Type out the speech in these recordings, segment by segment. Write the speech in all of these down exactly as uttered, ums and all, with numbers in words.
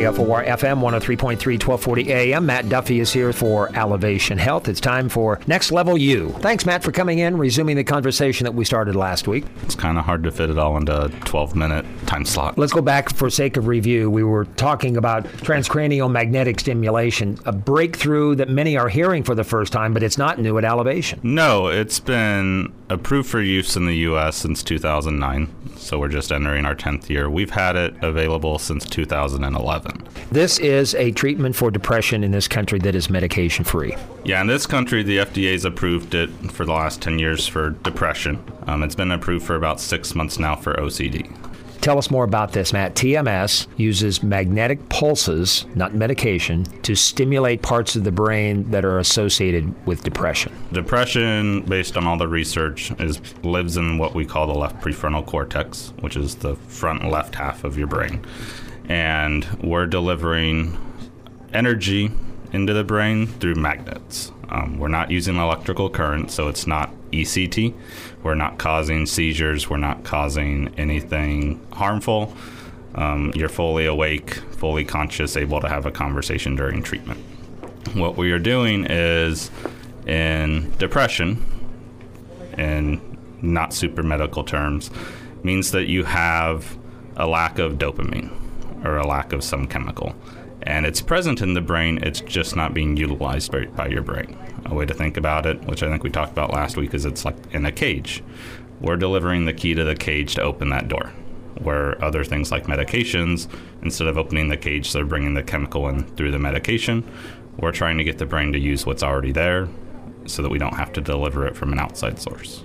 F O R F M one oh three point three, twelve forty A M. Matt Duffy is here for Elevation Health. It's time for Next Level You. Thanks, Matt, for coming in, resuming the conversation that we started last week. It's kind of hard to fit it all into a twelve-minute time slot. Let's go back for sake of review. We were talking about transcranial magnetic stimulation, a breakthrough that many are hearing for the first time, but it's not new at Elevation. No, it's been approved for use in the U S since two thousand nine, so we're just entering our tenth year. We've had it available since two thousand eleven. This is a treatment for depression in this country that is medication-free. Yeah, in this country, the F D A's approved it for the last ten years for depression. Um, it's been approved for about six months now for O C D. Tell us more about this, Matt. T M S uses magnetic pulses, not medication, to stimulate parts of the brain that are associated with depression. Depression, based on all the research, is lives in what we call the left prefrontal cortex, which is the front left half of your brain. And we're delivering energy into the brain through magnets. Um, we're not using electrical current, so it's not E C T. We're not causing seizures. We're not causing anything harmful. Um, you're fully awake, fully conscious, able to have a conversation during treatment. What we are doing is, in depression, in not super medical terms, means that you have a lack of dopamine or a lack of some chemical. And it's present in the brain, it's just not being utilized by, by your brain. A way to think about it, which I think we talked about last week, is it's like in a cage. We're delivering the key to the cage to open that door. Where other things like medications, instead of opening the cage, they're bringing the chemical in through the medication. We're trying to get the brain to use what's already there so that we don't have to deliver it from an outside source.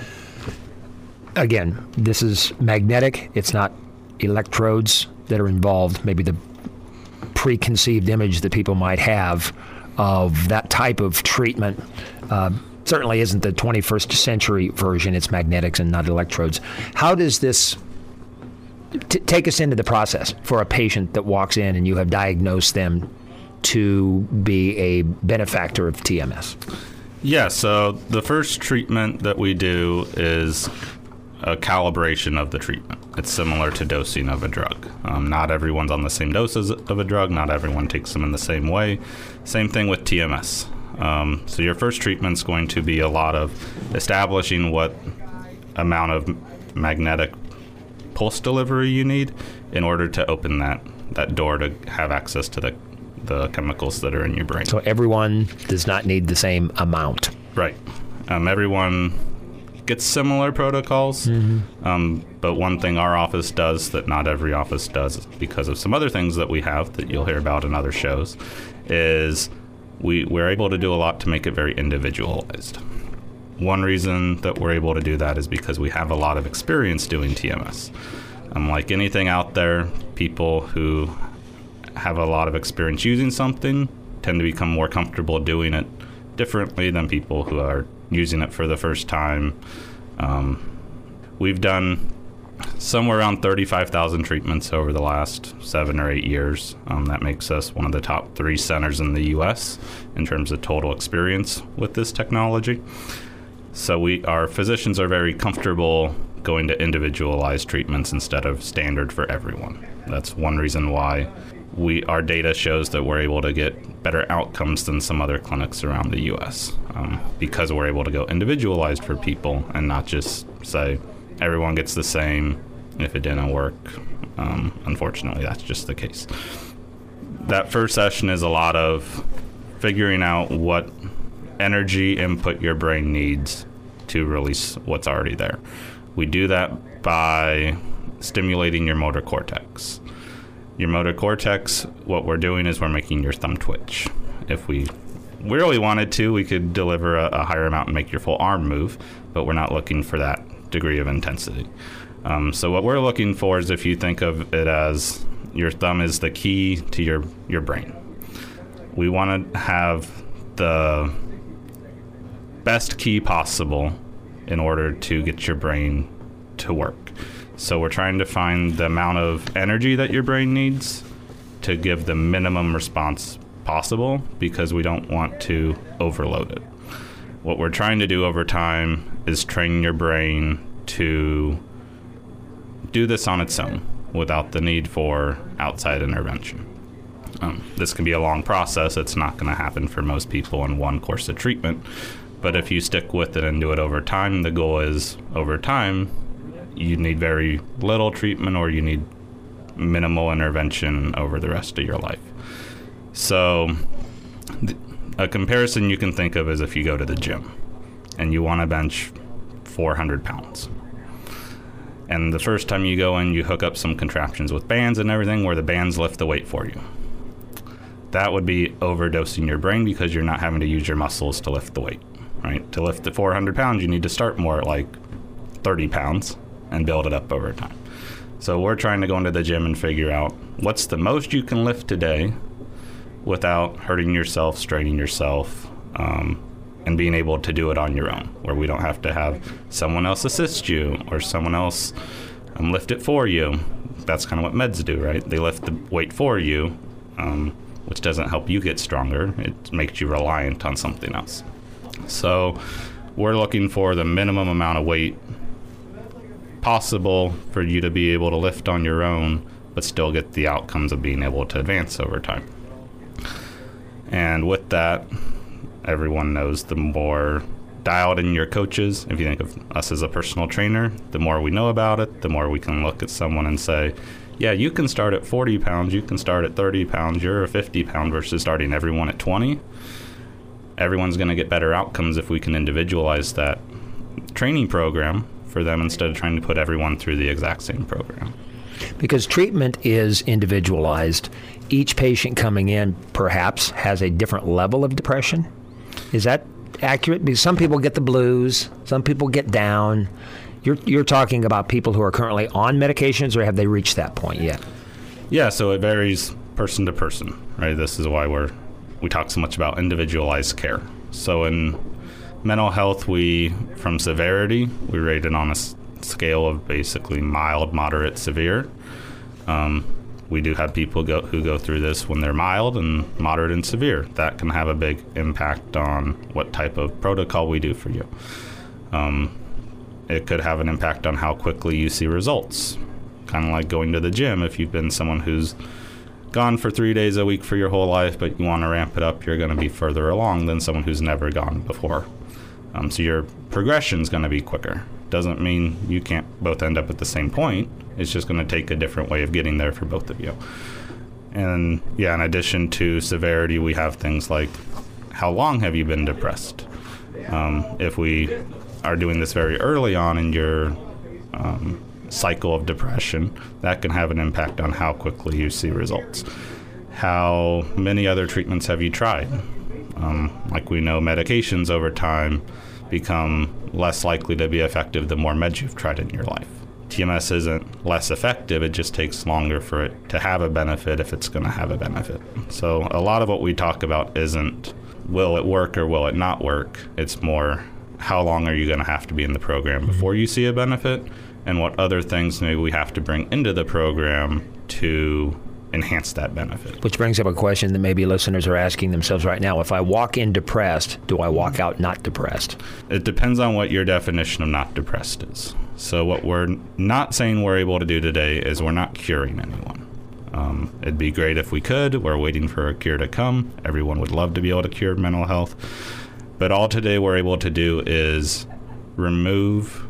Again, this is magnetic. It's not electrodes that are involved. Maybe the preconceived image that people might have of that type of treatment uh, certainly isn't the twenty-first century version. It's magnetics and not electrodes. How does this t- take us into the process for a patient that walks in and you have diagnosed them to be a benefactor of T M S? Yeah, so the first treatment that we do is a calibration of the treatment. It's similar to dosing of a drug. Um, not everyone's on the same doses of a drug. Not everyone takes them in the same way. Same thing with T M S. Um, so your first treatment's going to be a lot of establishing what amount of magnetic pulse delivery you need in order to open that, that door to have access to the, the chemicals that are in your brain. So everyone does not need the same amount. Right. Um, everyone gets similar protocols, mm-hmm. um, but one thing our office does that not every office does, because of some other things that we have that you'll hear about in other shows, is we, we're able to do a lot to make it very individualized. One reason that we're able to do that is because we have a lot of experience doing T M S. Um, like anything out there, people who have a lot of experience using something tend to become more comfortable doing it differently than people who are using it for the first time. Um, we've done somewhere around thirty-five thousand treatments over the last seven or eight years. Um, that makes us one of the top three centers in the U S in terms of total experience with this technology. So we, our physicians are very comfortable going to individualized treatments instead of standard for everyone. That's one reason why we our data shows that we're able to get better outcomes than some other clinics around the U S um, because we're able to go individualized for people and not just say everyone gets the same. If it didn't work, um, unfortunately, that's just the case. That first session is a lot of figuring out what energy input your brain needs to release what's already there. We do that by stimulating your motor cortex. Your motor cortex, what we're doing is we're making your thumb twitch. If we really wanted to, we could deliver a, a higher amount and make your full arm move, but we're not looking for that degree of intensity. Um, so what we're looking for is, if you think of it as your thumb is the key to your, your brain. We want to have the best key possible in order to get your brain to work. So we're trying to find the amount of energy that your brain needs to give the minimum response possible, because we don't want to overload it. What we're trying to do over time is train your brain to do this on its own without the need for outside intervention. Um, this can be a long process. It's not going to happen for most people in one course of treatment. But if you stick with it and do it over time, the goal is over time, you need very little treatment or you need minimal intervention over the rest of your life. So th- a comparison you can think of is if you go to the gym and you want to bench four hundred pounds. And the first time you go in, you hook up some contraptions with bands and everything where the bands lift the weight for you. That would be overdosing your brain because you're not having to use your muscles to lift the weight, right? To lift the four hundred pounds, you need to start more at like thirty pounds and build it up over time. So we're trying to go into the gym and figure out what's the most you can lift today without hurting yourself, straining yourself, um, and being able to do it on your own, where we don't have to have someone else assist you or someone else um, lift it for you. That's kind of what meds do, right? They lift the weight for you, um, which doesn't help you get stronger. It makes you reliant on something else. So we're looking for the minimum amount of weight possible for you to be able to lift on your own, but still get the outcomes of being able to advance over time. And with that, everyone knows the more dialed in your coaches, if you think of us as a personal trainer, the more we know about it, the more we can look at someone and say, yeah, you can start at forty pounds, you can start at thirty pounds, you're a fifty pound versus starting everyone at twenty. Everyone's going to get better outcomes if we can individualize that training program for them instead of trying to put everyone through the exact same program. Because treatment is individualized. Each patient coming in perhaps has a different level of depression. Is that accurate? Because some people get the blues, some people get down. You're you're talking about people who are currently on medications, or have they reached that point yet? Yeah, so it varies person to person, right? This is why we're we talk so much about individualized care. So in mental health, we, from severity, we rate it on a s- scale of basically mild, moderate, severe. Um, we do have people go, who go through this when they're mild and moderate and severe. That can have a big impact on what type of protocol we do for you. Um, it could have an impact on how quickly you see results. Kind of like going to the gym. If you've been someone who's gone for three days a week for your whole life, but you want to ramp it up, you're going to be further along than someone who's never gone before. Um, so your progression is going to be quicker. Doesn't mean you can't both end up at the same point. It's just going to take a different way of getting there for both of you. And yeah, in addition to severity, we have things like how long have you been depressed? Um, if we are doing this very early on in your um, cycle of depression, that can have an impact on how quickly you see results. How many other treatments have you tried? Um, like we know, medications over time become less likely to be effective the more meds you've tried in your life. T M S isn't less effective, it just takes longer for it to have a benefit if it's going to have a benefit. So a lot of what we talk about isn't will it work or will it not work. It's more how long are you going to have to be in the program before you see a benefit, and what other things maybe we have to bring into the program to enhance that benefit. Which brings up a question that maybe listeners are asking themselves right now. If I walk in depressed, do I walk out not depressed? It depends on what your definition of not depressed is. So what we're not saying we're able to do today is we're not curing anyone. Um, it'd be great if we could. We're waiting for a cure to come. Everyone would love to be able to cure mental health. But all today we're able to do is remove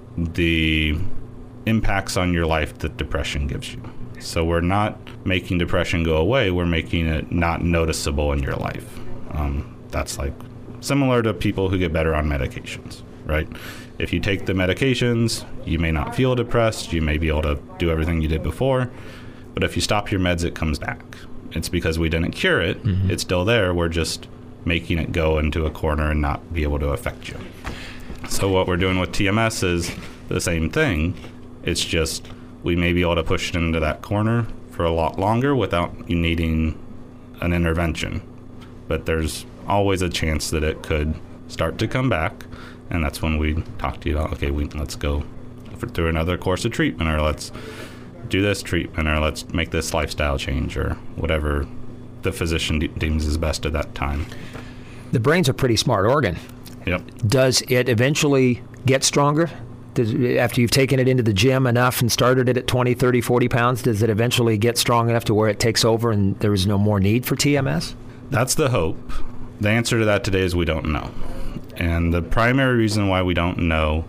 the impacts on your life that depression gives you. So we're not making depression go away, we're making it not noticeable in your life. Um, that's like similar to people who get better on medications, right? If you take the medications, you may not feel depressed, you may be able to do everything you did before, but if you stop your meds, it comes back. It's because we didn't cure it, mm-hmm. It's still there, we're just making it go into a corner and not be able to affect you. So what we're doing with T M S is the same thing, it's just we may be able to push it into that corner for a lot longer without you needing an intervention. But there's always a chance that it could start to come back, and that's when we talk to you about, okay, we, let's go for, through another course of treatment, or let's do this treatment, or let's make this lifestyle change, or whatever the physician de- deems is best at that time. The brain's a pretty smart organ. Yep. Does it eventually get stronger Does, after you've taken it into the gym enough and started it at twenty, thirty, forty pounds, does it eventually get strong enough to where it takes over and there is no more need for T M S? That's the hope. The answer to that today is we don't know. And the primary reason why we don't know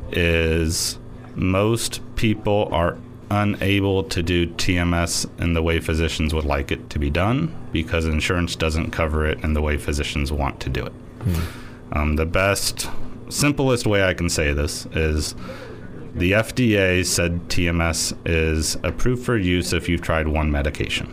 is most people are unable to do T M S in the way physicians would like it to be done because insurance doesn't cover it in the way physicians want to do it. Hmm. Um, the best, simplest way I can say this is the F D A said T M S is approved for use if you've tried one medication.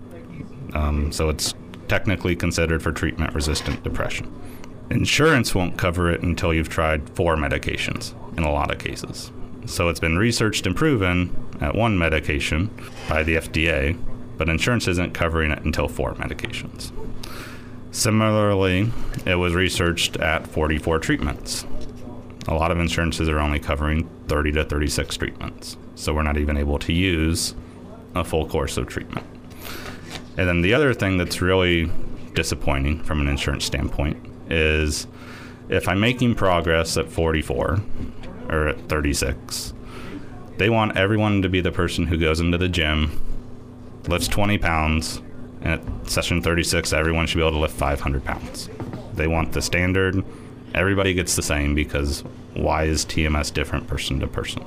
Um, so it's technically considered for treatment-resistant depression. Insurance won't cover it until you've tried four medications in a lot of cases. So it's been researched and proven at one medication by the F D A, but insurance isn't covering it until four medications. Similarly, it was researched at forty-four treatments. A lot of insurances are only covering thirty to thirty-six treatments, so we're not even able to use a full course of treatment. And then the other thing that's really disappointing from an insurance standpoint is if I'm making progress at forty-four or at thirty-six, they want everyone to be the person who goes into the gym, lifts twenty pounds, and at session thirty-six, everyone should be able to lift five hundred pounds. They want the standard. Everybody gets the same because why is T M S different person to person?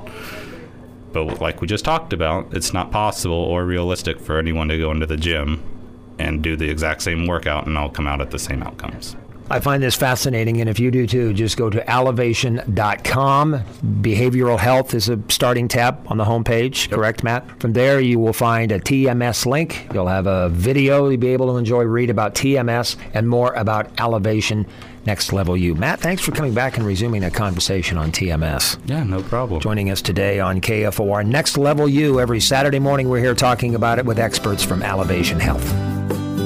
But like we just talked about, it's not possible or realistic for anyone to go into the gym and do the exact same workout and all come out at the same outcomes. I find this fascinating, and if you do too, just go to elevation dot com. Behavioral health is a starting tab on the homepage, correct, Matt? From there, you will find a T M S link. You'll have a video you'll be able to enjoy, read about T M S and more about Elevation Next Level U. Matt, thanks for coming back and resuming a conversation on T M S. Yeah, no problem. Joining us today on K F O R Next Level U. Every Saturday morning, we're here talking about it with experts from Elevation Health.